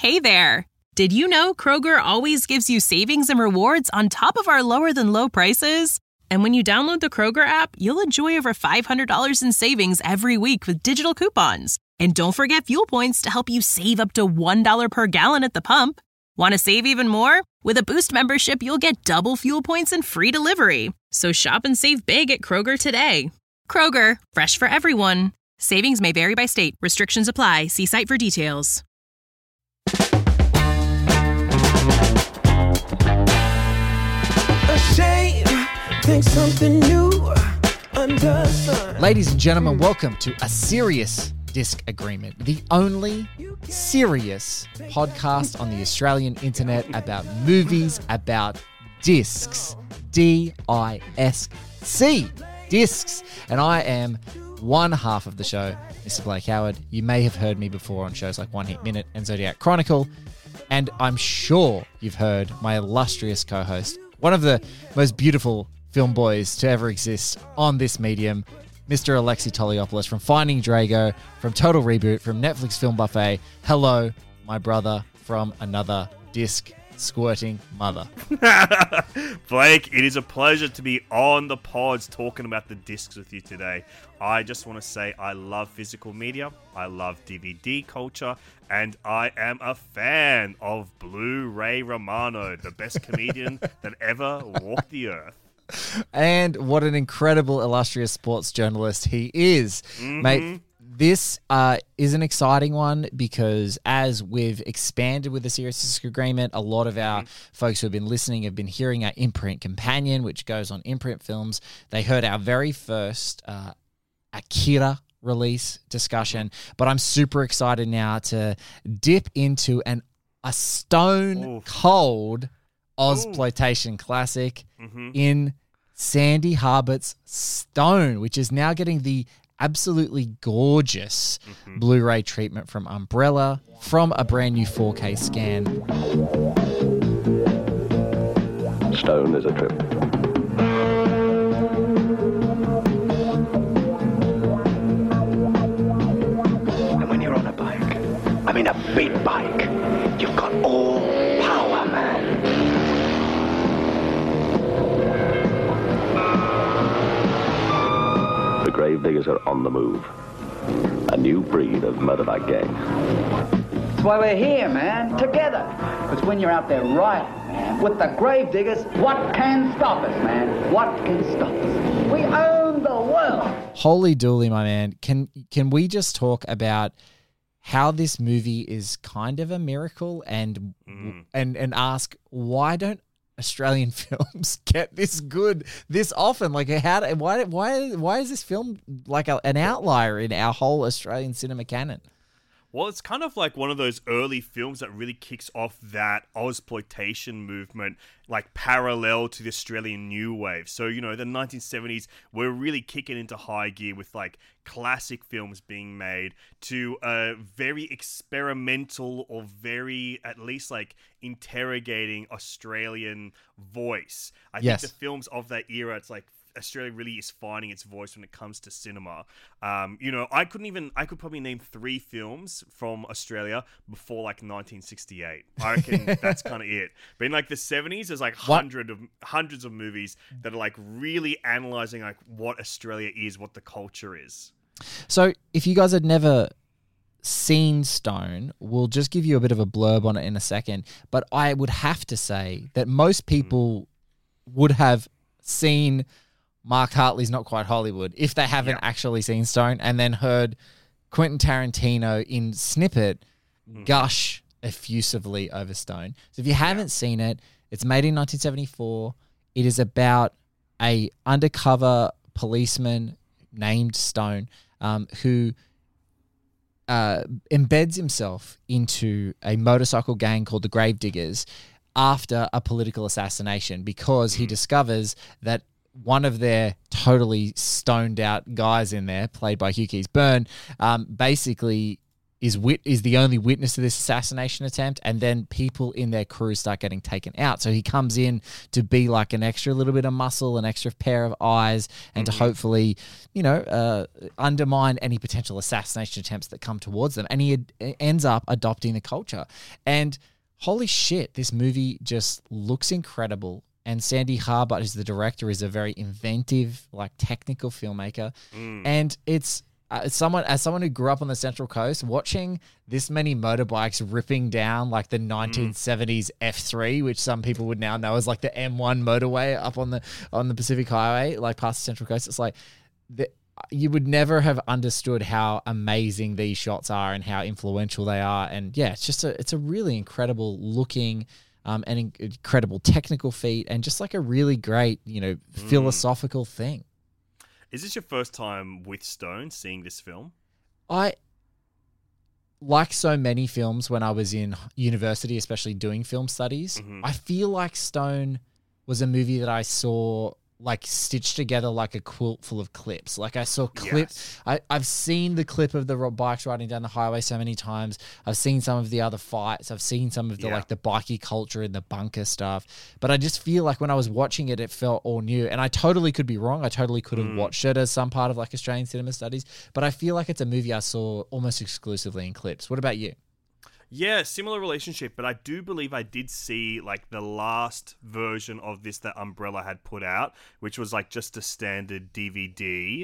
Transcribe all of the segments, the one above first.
Hey there! Did you know Kroger always gives you savings and rewards on top of our lower-than-low prices? And when you download the Kroger app, you'll enjoy over $500 in savings every week with digital coupons. And don't forget fuel points to help you save up to $1 per gallon at the pump. Want to save even more? With a Boost membership, you'll get double fuel points and free delivery. So shop and save big at Kroger today. Kroger, fresh for everyone. Savings may vary by state. Restrictions apply. See site for details. Think something new under sun. Ladies and gentlemen, welcome to A Serious Disagreement, the only serious podcast on the Australian internet about movies, about discs. D-I-S-C. Discs. And I am one half of the show, Mr. Blake Howard. You may have heard me before on shows like One Hit Minute and Zodiac Chronicle. And I'm sure you've heard my illustrious co-host, one of the most beautiful film boys to ever exist on this medium, Mr. Alexi Toliopoulos from Finding Drago, from Total Reboot, from Netflix Film Buffet. Hello, my brother from another disc squirting mother. Blake, it is a pleasure to be on the pods talking about the discs with you today. I just want to say I love physical media, I love DVD culture, and I am a fan of Blu-ray Romano, the best comedian that ever walked the earth. And what an incredible, illustrious sports journalist he is. Mm-hmm. Mate, this is an exciting one because as we've expanded with the Serious Disagreement, a lot of our folks who have been listening have been hearing our Imprint Companion, which goes on Imprint Films. They heard our very first Akira release discussion, but I'm super excited now to dip into a stone cold Ozploitation classic in Sandy Harbert's Stone, which is now getting the absolutely gorgeous Blu-ray treatment from Umbrella from a brand new 4K scan. Stone is a trip. And when you're on a bike, I mean a big bike, you've got all power, man. The Gravediggers are on the move. A new breed of motorbike gang. That's why we're here, man, together. Because when you're out there riding, man, with the Gravediggers, what can stop us, man? What can stop us? We own the world. Holy dooly, my man. Can we just talk about how this movie is kind of a miracle and ask why don't Australian films get this good this often? Like, why is this film like an outlier in our whole Australian cinema canon? Well, it's kind of like one of those early films that really kicks off that Ozploitation movement, like parallel to the Australian New Wave. So, the 1970s, we're really kicking into high gear with like classic films being made to a very experimental or very, at least like interrogating Australian voice. I think the films of that era, it's like Australia really is finding its voice when it comes to cinema. I could probably name 3 films from Australia before like 1968. I reckon that's kind of it. But in like the 70s, there's like hundreds of movies that are like really analyzing like what Australia is, what the culture is. So if you guys had never seen Stone, we'll just give you a bit of a blurb on it in a second. But I would have to say that most people would have seen Mark Hartley's Not Quite Hollywood if they haven't actually seen Stone and then heard Quentin Tarantino in snippet gush effusively over Stone. So if you haven't seen it, it's made in 1974. It is about a undercover policeman named Stone who embeds himself into a motorcycle gang called the Gravediggers after a political assassination because he discovers that one of their totally stoned out guys in there, played by Hugh Keys-Byrne, basically is the only witness to this assassination attempt, and then people in their crew start getting taken out. So he comes in to be like an extra little bit of muscle, an extra pair of eyes, and to hopefully, undermine any potential assassination attempts that come towards them. And he ends up adopting the culture. And holy shit, this movie just looks incredible. And Sandy Harbutt, who's the director, is a very inventive, like technical filmmaker. And it's as someone who grew up on the Central Coast, watching this many motorbikes ripping down like the 1970s F3, which some people would now know as like the M1 motorway up on the Pacific Highway, like past the Central Coast. It's like you would never have understood how amazing these shots are and how influential they are. And yeah, it's a really incredible looking and incredible technical feat, and just like a really great, philosophical thing. Is this your first time with Stone seeing this film? I, like so many films when I was in university, especially doing film studies, I feel like Stone was a movie that I saw like stitched together like a quilt full of clips. Like I saw clips. Yes. I've seen the clip of the bikes riding down the highway so many times. I've seen some of the other fights. I've seen some of the like the bikie culture and the bunker stuff. But I just feel like when I was watching it, it felt all new. And I totally could be wrong. I totally could have watched it as some part of like Australian cinema studies. But I feel like it's a movie I saw almost exclusively in clips. What about you? Yeah, similar relationship, but I do believe I did see like the last version of this that Umbrella had put out, which was like just a standard DVD.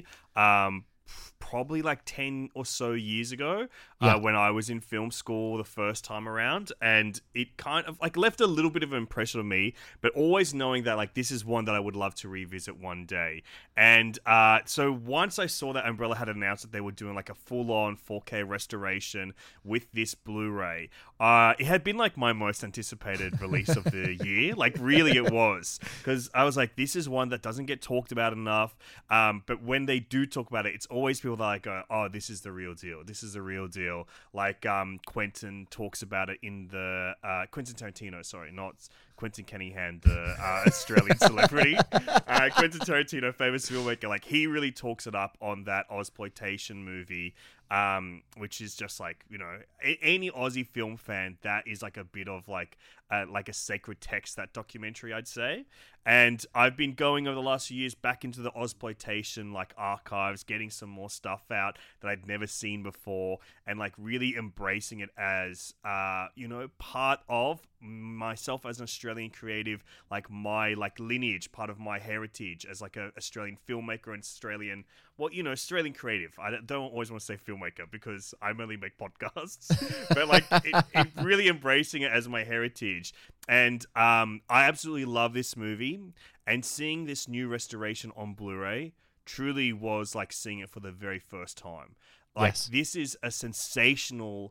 Probably like 10 or so years ago when I was in film school the first time around, and it kind of like left a little bit of an impression on me, but always knowing that like this is one that I would love to revisit one day. And so once I saw that Umbrella had announced that they were doing like a full-on 4K restoration with this Blu-ray, it had been like my most anticipated release of the year. Like really it was, because I was like, this is one that doesn't get talked about enough, but when they do talk about it, it's always people that like go, oh, this is the real deal. This is the real deal. Like Quentin talks about it in the Quentin Tarantino, sorry, not Quentin Cunningham, the Australian celebrity. Quentin Tarantino, famous filmmaker, like he really talks it up on that Ozploitation movie, which is just like, any Aussie film fan, that is like a bit of like a sacred text, that documentary, I'd say. And I've been going over the last few years back into the Ozploitation like archives, getting some more stuff out that I'd never seen before, and like really embracing it as part of myself as an Australian creative, like my like lineage, part of my heritage as like a Australian filmmaker and Australian creative. I don't always want to say filmmaker because I only make podcasts, but like it really embracing it as my heritage. And I absolutely love this movie, and seeing this new restoration on Blu-ray truly was like seeing it for the very first time. Like This is a sensational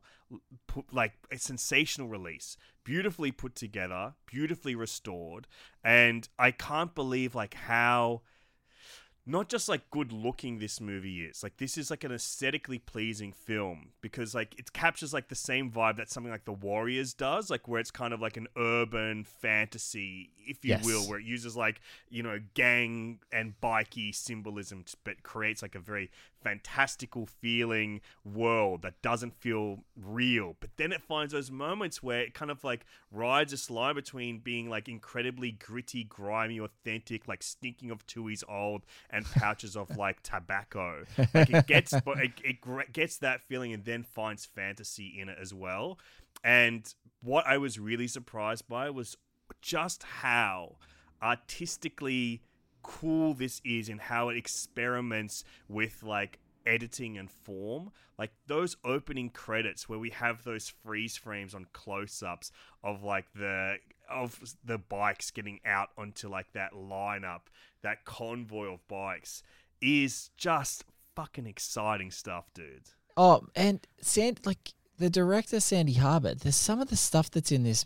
release, beautifully put together, beautifully restored, and I can't believe like how not just like good looking this movie is. Like this is like an aesthetically pleasing film, because like it captures like the same vibe that something like The Warriors does, like where it's kind of like an urban fantasy, if you will, where it uses like, gang and bikey symbolism, but creates like a very fantastical feeling world that doesn't feel real. But then it finds those moments where it kind of like rides this line between being like incredibly gritty, grimy, authentic, like stinking of 2 years old and pouches of like tobacco. Like it gets that feeling, and then finds fantasy in it as well. And what I was really surprised by was just how artistically cool this is, and how it experiments with like editing and form. Like those opening credits where we have those freeze frames on close-ups of like the bikes getting out onto like that lineup, that convoy of bikes, is just fucking exciting stuff, dude. Oh, and the director Sandy Harbutt, there's some of the stuff that's in this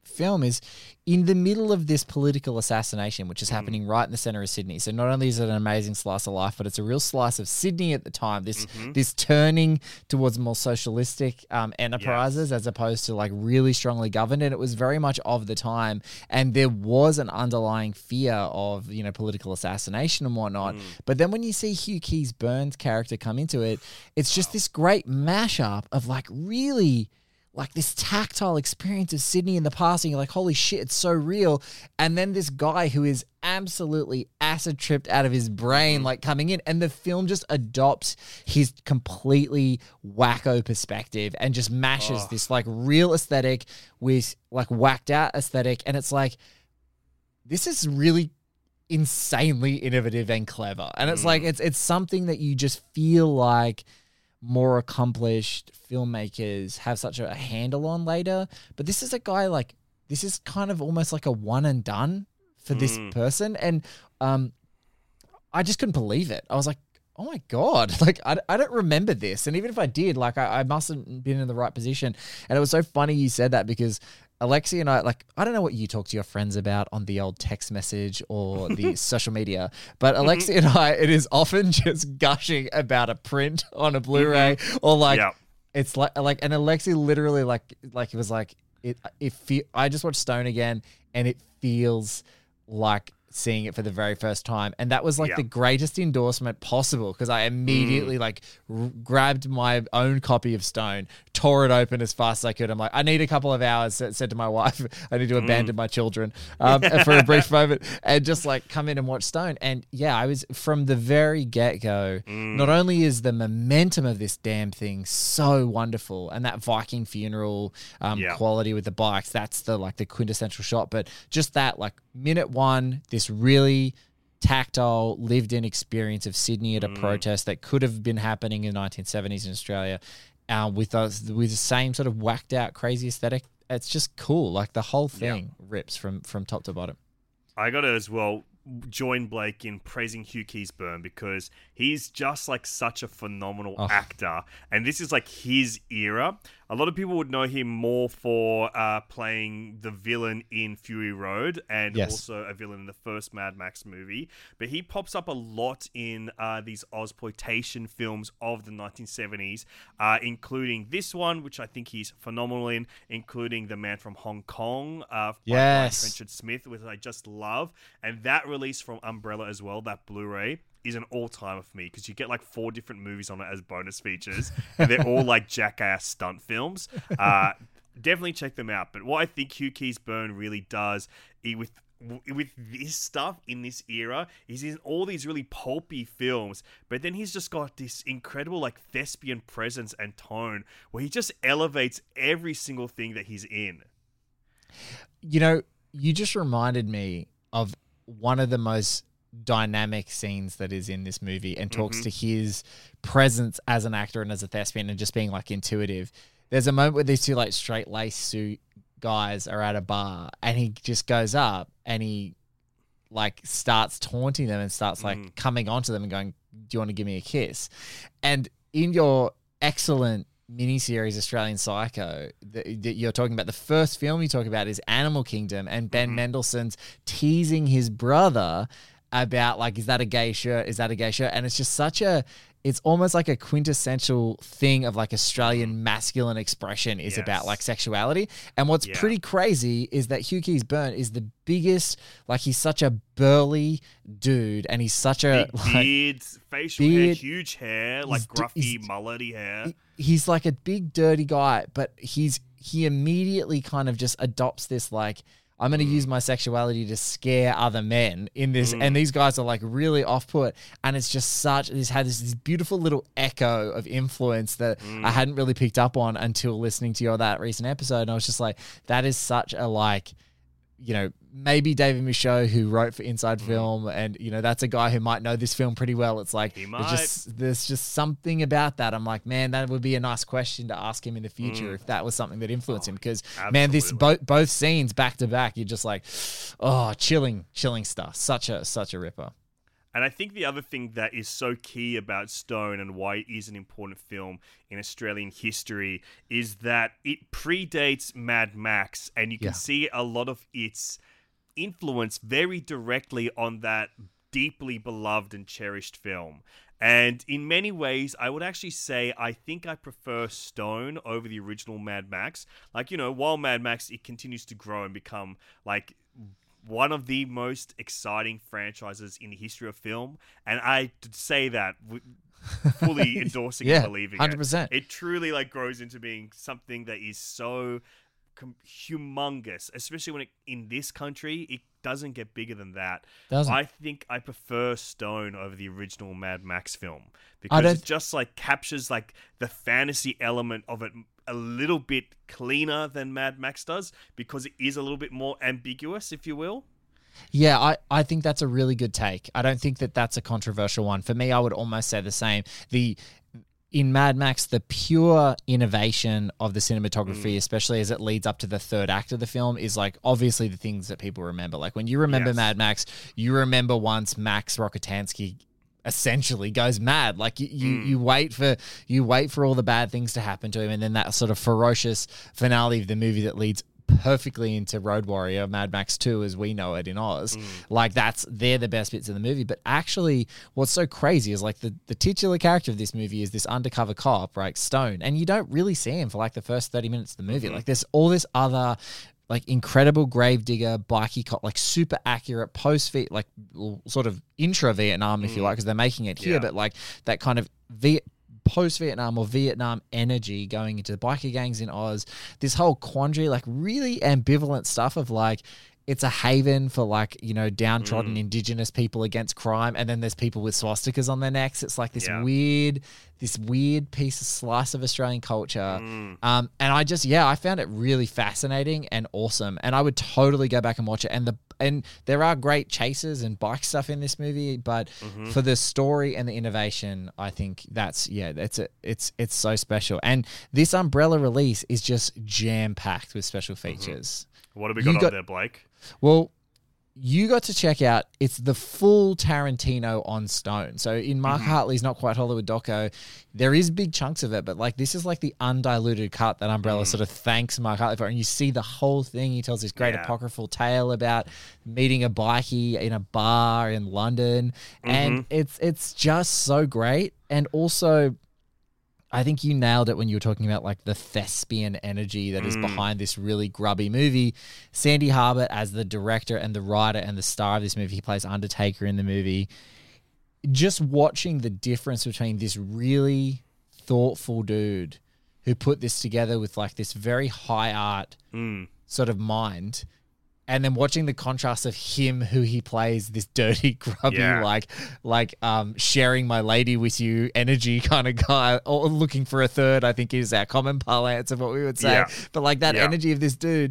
film is in the middle of this political assassination, which is happening right in the center of Sydney. So not only is it an amazing slice of life, but it's a real slice of Sydney at the time. This turning towards more socialistic enterprises as opposed to like really strongly governed. And it was very much of the time. And there was an underlying fear of, you know, political assassination and whatnot. But then when you see Hugh Keys Burns' character come into it, it's just this great mashup of like really like this tactile experience of Sydney in the past, and you're like, holy shit, it's so real. And then this guy who is absolutely acid tripped out of his brain, like coming in, and the film just adopts his completely wacko perspective and just mashes this like real aesthetic with like whacked out aesthetic. And it's like, this is really insanely innovative and clever. And it's like, it's something that you just feel like more accomplished filmmakers have such a handle on later. But this is a guy like, this is kind of almost like a one and done for this person. And I just couldn't believe it. I was like, oh my God, like I don't remember this. And even if I did, like I mustn't been in the right position. And it was so funny you said that, because Alexi and I, like, I don't know what you talk to your friends about on the old text message or the social media, but Alexi and I, it is often just gushing about a print on a Blu-ray or like, it's like, and Alexi literally like it was like, I just watched Stone again and it feels like seeing it for the very first time. And that was like the greatest endorsement possible, because I immediately like grabbed my own copy of Stone, tore it open as fast as I could. I'm like, I need a couple of hours, said to my wife, I need to abandon my children for a brief moment and just like come in and watch Stone. And yeah, I was from the very get-go, not only is the momentum of this damn thing so wonderful, and that Viking funeral quality with the bikes, that's the like the quintessential shot, but just that like minute one, this really tactile, lived-in experience of Sydney at a protest that could have been happening in the 1970s in Australia, with the same sort of whacked-out, crazy aesthetic. It's just cool. Like the whole thing rips from top to bottom. I got to as well join Blake in praising Hugh Keys Burn, because he's just like such a phenomenal actor, and this is like his era. A lot of people would know him more for playing the villain in Fury Road, and also a villain in the first Mad Max movie. But he pops up a lot in these Ozploitation films of the 1970s, including this one, which I think he's phenomenal in, including The Man from Hong Kong by Richard Smith, which I just love. And that release from Umbrella as well, that Blu-ray, is an all-timer for me, because you get like 4 different movies on it as bonus features, and they're all like jackass stunt films. Definitely check them out. But what I think Hugh Keys Burn really does with this stuff in this era is in all these really pulpy films, but then he's just got this incredible like thespian presence and tone where he just elevates every single thing that he's in. You know, you just reminded me of one of the most dynamic scenes that is in this movie, and talks to his presence as an actor and as a thespian and just being like intuitive. There's a moment where these two like straight lace suit guys are at a bar, and he just goes up and he like starts taunting them and starts like coming onto them and going, do you want to give me a kiss? And in your excellent miniseries Australian Psycho that you're talking about, the first film you talk about is Animal Kingdom, and Ben Mendelsohn's teasing his brother about like, is that a gay shirt? Is that a gay shirt? And it's just it's almost like a quintessential thing of like Australian masculine expression is about like sexuality. And what's pretty crazy is that Hugh Keys Burn is the biggest, like he's such a burly dude, and he's such a big beards, facial hair, huge hair, like gruffy, mullety hair. He's like a big dirty guy, but he immediately kind of just adopts this like, I'm going to use my sexuality to scare other men in this. And these guys are like really off-put. And it's just this beautiful little echo of influence that I hadn't really picked up on until listening to that recent episode. And I was just like, that is such a like, you know, maybe David Michôd, who wrote for Inside Film, and, you know, that's a guy who might know this film pretty well. It's like, there's just something about that. I'm like, man, that would be a nice question to ask him in the future if that was something that influenced him. Because, man, this both scenes back to back, you're just like, oh, chilling stuff. Such a ripper. And I think the other thing that is so key about Stone and why it is an important film in Australian history is that it predates Mad Max, and you can see a lot of its influence very directly on that deeply beloved and cherished film. And in many ways, I would actually say I think I prefer Stone over the original Mad Max. Like, you know, while Mad Max, it continues to grow and become like one of the most exciting franchises in the history of film. And I say that fully endorsing and believing 100%. It truly like grows into being something that is so humongous, especially when in this country, it doesn't get bigger than that. I think I prefer Stone over the original Mad Max film because it just like captures like the fantasy element of it a little bit cleaner than Mad Max does, because it is a little bit more ambiguous, if you will. Yeah, I think that's a really good take. I don't think that that's a controversial one. For me, I would almost say the same. In Mad Max, the pure innovation of the cinematography, especially as it leads up to the third act of the film, is like obviously the things that people remember. Like when you remember Mad Max, you remember once Max Rokitansky essentially goes mad. Like you wait for all the bad things to happen to him, and then that sort of ferocious finale of the movie that leads perfectly into Road Warrior, Mad Max 2 as we know it in Oz. Like they're the best bits of the movie. But actually what's so crazy is like the titular character of this movie is this undercover cop, right, Stone, and you don't really see him for like the first 30 minutes of the movie. Like there's all this other like incredible gravedigger, bikey cop, like super accurate like sort of intra Vietnam, if you like, because they're making it here, but like that kind of post-Vietnam or Vietnam energy going into the biker gangs in Oz, this whole quandary, like really ambivalent stuff of like, it's a haven for like, you know, downtrodden indigenous people against crime. And then there's people with swastikas on their necks. It's like this weird piece of slice of Australian culture. And I found it really fascinating and awesome. And I would totally go back and watch it. And there are great chases and bike stuff in this movie, but for the story and the innovation, I think it's so special. And this Umbrella release is just jam-packed with special features. What have we got on there, Blake? Well, you got to check out, it's the full Tarantino on Stone. So in Mark Hartley's Not Quite Hollywood doco, there is big chunks of it, but like this is like the undiluted cut that Umbrella sort of thanks Mark Hartley for. And you see the whole thing. He tells this great apocryphal tale about meeting a bikie in a bar in London. And it's just so great. And also, I think you nailed it when you were talking about like the thespian energy that is behind this really grubby movie. Sandy Harbour as the director and the writer and the star of this movie, he plays Undertaker in the movie. Just watching the difference between this really thoughtful dude who put this together with like this very high art sort of mind, and then watching the contrast of him, who he plays, this dirty, grubby, like sharing my lady with you energy kind of guy, or looking for a third, I think is our common parlance of what we would say. Yeah. But like that energy of this dude,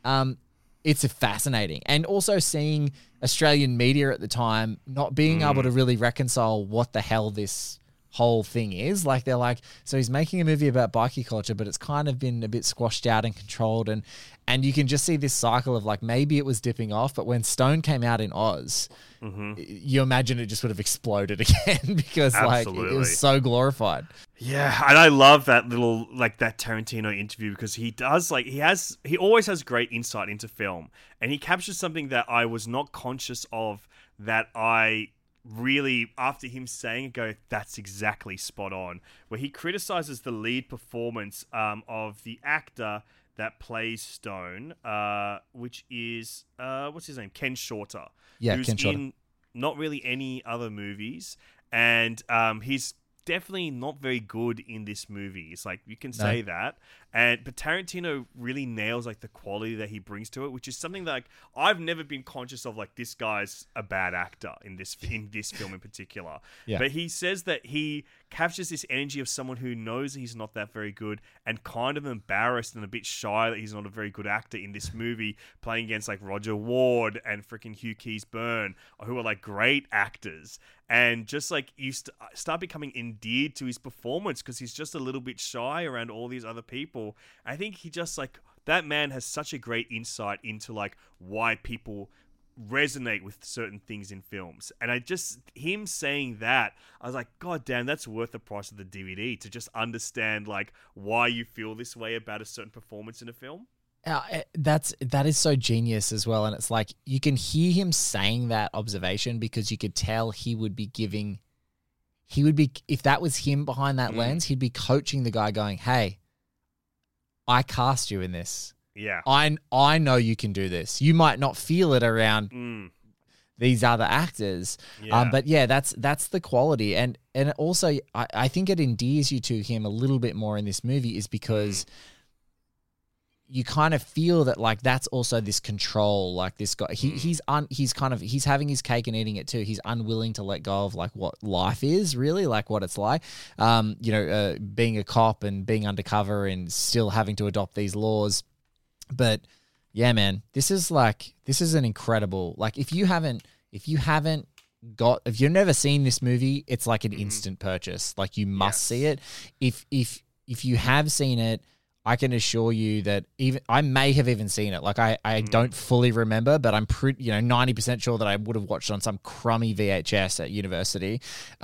it's fascinating. And also seeing Australian media at the time not being able to really reconcile what the hell this whole thing is. Like they're like, so he's making a movie about bikie culture, but it's kind of been a bit squashed out and controlled, and you can just see this cycle of like, maybe it was dipping off, but when Stone came out in Oz, you imagine it just would have exploded again because like it was so glorified. Yeah, and I love that little like that Tarantino interview because he does like he always has great insight into film, and he captures something that I was not conscious of, that I really, after him saying it, go, that's exactly spot on, where he criticizes the lead performance of the actor that plays Stone, which is what's his name, Ken Shorter, who's Ken Shorter. in not really any other movies, and he's definitely not very good in this movie. It's like, you can say that. But Tarantino really nails like the quality that he brings to it, which is something that like I've never been conscious of, like this guy's a bad actor in this film in particular. Yeah. But he says that he captures this energy of someone who knows he's not that very good and kind of embarrassed and a bit shy that he's not a very good actor in this movie, playing against like Roger Ward and freaking Hugh Keys-Byrne, who are like great actors. And just like you start becoming endeared to his performance because he's just a little bit shy around all these other people. I think he just like, that man has such a great insight into like why people resonate with certain things in films. And him saying that, I was like, God damn, that's worth the price of the DVD to just understand like why you feel this way about a certain performance in a film. That is so genius as well. And it's like, you can hear him saying that observation because you could tell he would be, if that was him behind that lens, he'd be coaching the guy going, hey, I cast you in this. Yeah. I know you can do this. You might not feel it around these other actors. Yeah. But yeah, that's the quality. And also, I think it endears you to him a little bit more in this movie is because you kind of feel that like that's also this control, like this guy, he's having his cake and eating it too. He's unwilling to let go of like what life is really, like what it's like, being a cop and being undercover and still having to adopt these laws. But yeah, man, this is an incredible, like if you've never seen this movie, it's like an instant purchase. Like you must see it. If you have seen it, I can assure you that I may have even seen it. Like I don't fully remember, but I'm 90% sure that I would have watched it on some crummy VHS at university.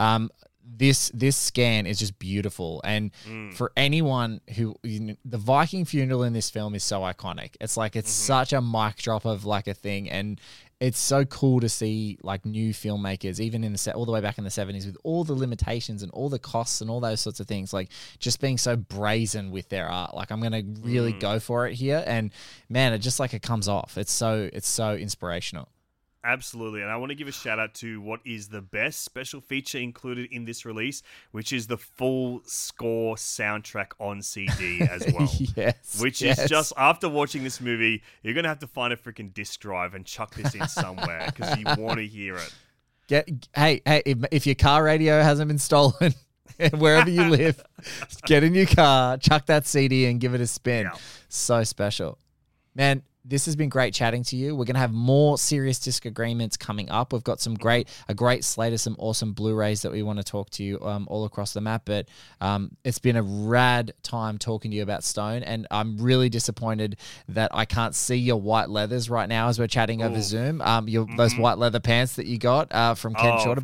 This scan is just beautiful. And for anyone who, the Viking funeral in this film is so iconic. It's like, it's such a mic drop of like a thing. And it's so cool to see like new filmmakers, even in all the way back in the 70s with all the limitations and all the costs and all those sorts of things, like just being so brazen with their art. Like I'm going to really go for it here. And man, it just like it comes off. It's so inspirational. Absolutely. And I want to give a shout out to what is the best special feature included in this release, which is the full score soundtrack on CD as well. Which is just, after watching this movie, you're going to have to find a freaking disc drive and chuck this in somewhere because you want to hear it. Hey, if your car radio hasn't been stolen wherever you live, get in your car, chuck that CD and give it a spin. Yeah. So special. Man, this has been great chatting to you. We're going to have more Serious Disc Agreements coming up. We've got a great slate of some awesome Blu-rays that we want to talk to you all across the map. But it's been a rad time talking to you about Stone, and I'm really disappointed that I can't see your white leathers right now as we're chatting over Zoom. Those white leather pants that you got from Ken Shorter.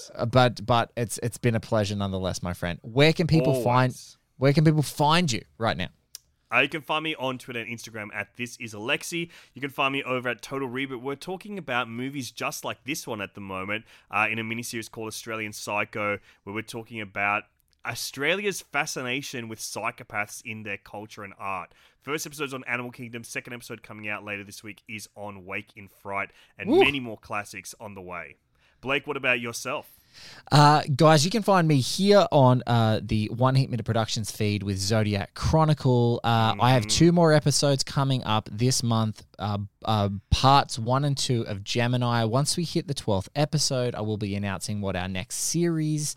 But it's been a pleasure nonetheless, my friend. Where can people find you right now? You can find me on Twitter and Instagram at ThisIsAlexi. You can find me over at Total Reboot. We're talking about movies just like this one at the moment in a miniseries called Australian Psycho, where we're talking about Australia's fascination with psychopaths in their culture and art. First episode's on Animal Kingdom. Second episode coming out later this week is on Wake in Fright, and many more classics on the way. Blake, what about yourself? Guys, you can find me here on the One Heat Minute Productions feed with Zodiac Chronicle. I have 2 more episodes coming up this month, parts 1 and 2 of Gemini. Once we hit the 12th episode, I will be announcing what our next series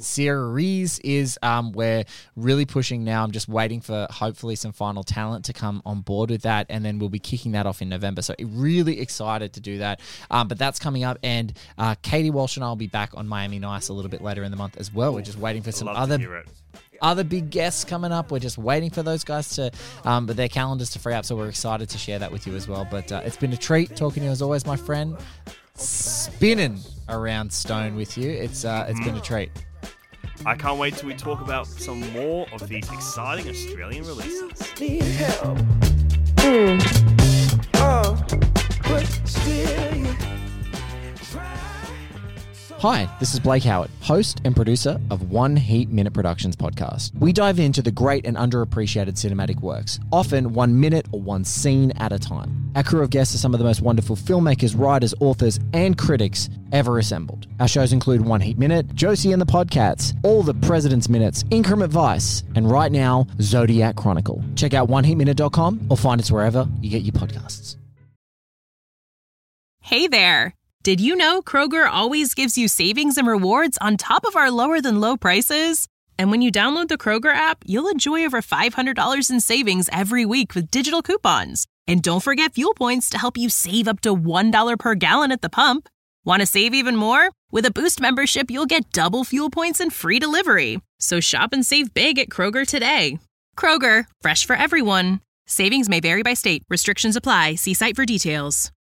is. We're really pushing now. I'm just waiting for hopefully some final talent to come on board with that, and then we'll be kicking that off in November. So really excited to do that. But that's coming up, and Katie Walsh and I will be back on Miami Nice a little bit later in the month as well. We're just waiting for some other big guests coming up. We're just waiting for those guys to their calendars to free up, so we're excited to share that with you as well. But it's been a treat talking to you as always, my friend. Spinning around Stone with you. It's been a treat. I can't wait till we talk about some more of these exciting Australian releases. Need help. But still you try. Hi, this is Blake Howard, host and producer of One Heat Minute Productions podcast. We dive into the great and underappreciated cinematic works, often 1 minute or 1 scene at a time. Our crew of guests are some of the most wonderful filmmakers, writers, authors, and critics ever assembled. Our shows include One Heat Minute, Josie and the Podcats, All the President's Minutes, Increment Vice, and right now, Zodiac Chronicle. Check out oneheatminute.com or find us wherever you get your podcasts. Hey there. Did you know Kroger always gives you savings and rewards on top of our lower than low prices? And when you download the Kroger app, you'll enjoy over $500 in savings every week with digital coupons. And don't forget fuel points to help you save up to $1 per gallon at the pump. Want to save even more? With a Boost membership, you'll get double fuel points and free delivery. So shop and save big at Kroger today. Kroger, fresh for everyone. Savings may vary by state. Restrictions apply. See site for details.